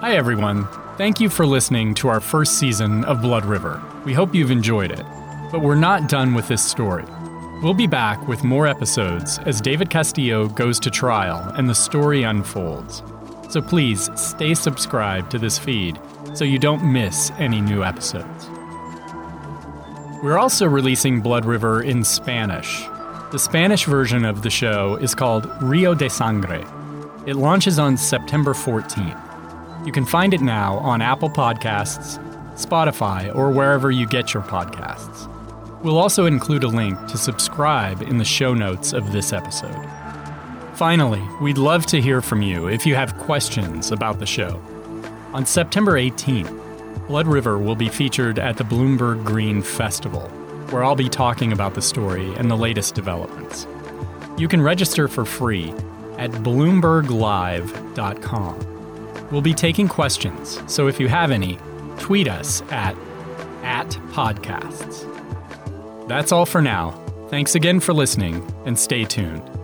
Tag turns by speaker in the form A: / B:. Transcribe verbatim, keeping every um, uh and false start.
A: Hi everyone, thank you for listening to our first season of Blood River. We hope you've enjoyed it, but we're not done with this story. We'll be back with more episodes as David Castillo goes to trial and the story unfolds. So please stay subscribed to this feed so you don't miss any new episodes. We're also releasing Blood River in Spanish. The Spanish version of the show is called Rio de Sangre. It launches on September fourteenth. You can find it now on Apple Podcasts, Spotify, or wherever you get your podcasts. We'll also include a link to subscribe in the show notes of this episode. Finally, we'd love to hear from you if you have questions about the show. On September eighteenth, Blood River will be featured at the Bloomberg Green Festival, where I'll be talking about the story and the latest developments. You can register for free at bloomberg live dot com. We'll be taking questions, so if you have any, tweet us at, at podcasts. That's all for now. Thanks again for listening, and stay tuned.